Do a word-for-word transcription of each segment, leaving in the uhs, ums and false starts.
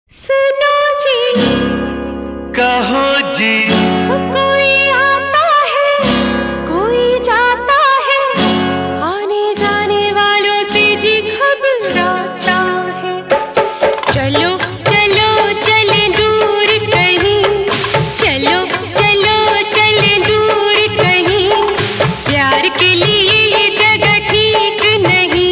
सुनो जी, कहो जी, कोई आता है कोई जाता है, आने जाने वालों से जी घबराता है। चलो चलो चले दूर कहीं, चलो चलो चले दूर कहीं, प्यार के लिए ये जगह ठीक नहीं।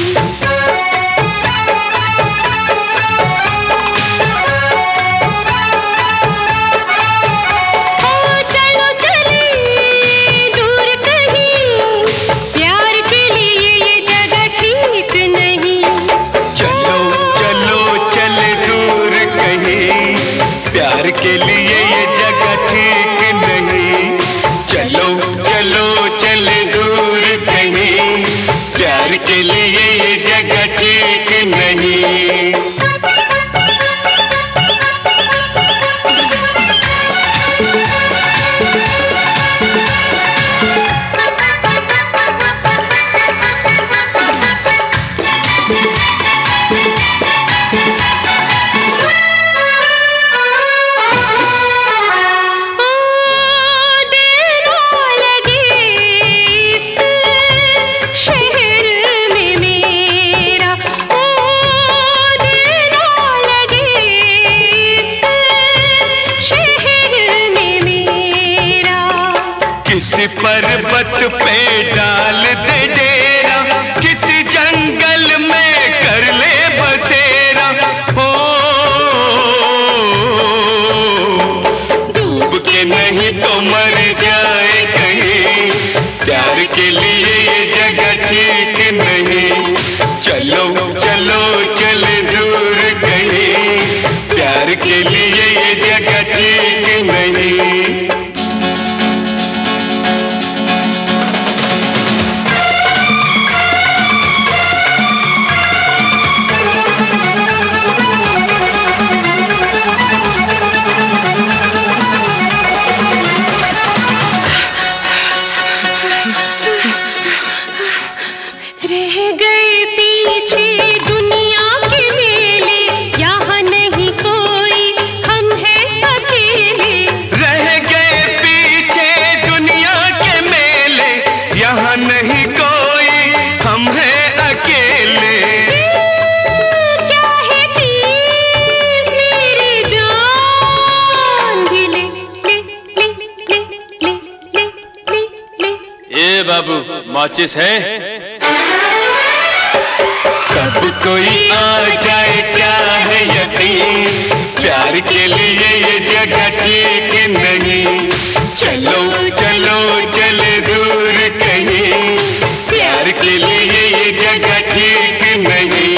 प्यार के लिए ये जगह ठीक नहीं। चलो चलो चले दूर कहीं, प्यार के लिए ये जगह ठीक नहीं। किसी पर्वत पे डाल दे डेरा, किसी जंगल में कर ले बसेरा। हो डूब के नहीं तो मर जाए कहीं, प्यार के लिए ये जगह ठीक नहीं। चलो चलो चले दूर कहीं, प्यार के लिए ये जगह ठीक नहीं। रह गए पीछे दुनिया के मेले, यहाँ नहीं कोई हम हैं अकेले। रह गए पीछे दुनिया के मेले, यहाँ नहीं कोई हम हैं अकेले। क्या है चीज़ मेरी जान भी ले ले ले ले ले ले ले ले। ए बाबू, माचिस है? कब कोई आ जाए क्या है यकीन, प्यार के लिए ये जगह ठीक नहीं। चलो चलो चले दूर कहीं, प्यार के लिए ये जगह ठीक नहीं।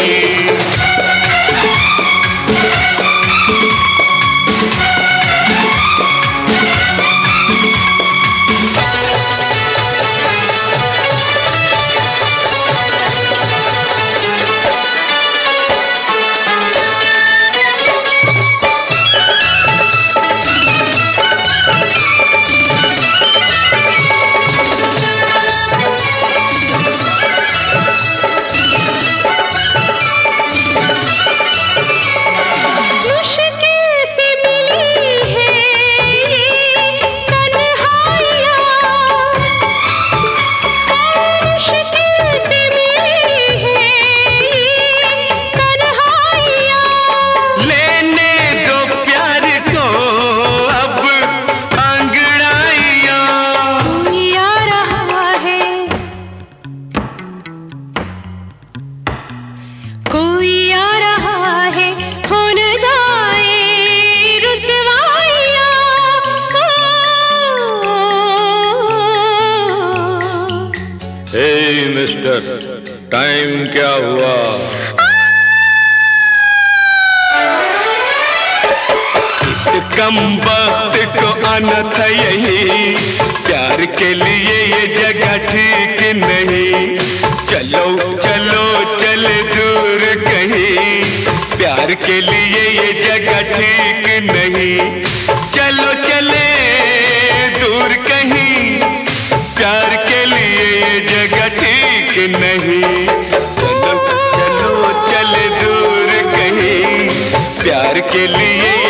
कोई आ रहा है, हो न जाए रुसवाइयाँ। ए मिस्टर, टाइम क्या हुआ? इस कम वक्त को आना था यही, प्यार के लिए ये जगह ठीक नहीं। चलो चलो चले दूर कहीं, प्यार के लिए ये जगह ठीक नहीं। चलो चले दूर कहीं, प्यार के लिए ये जगह ठीक नहीं। चलो चलो चले दूर कहीं, प्यार के लिए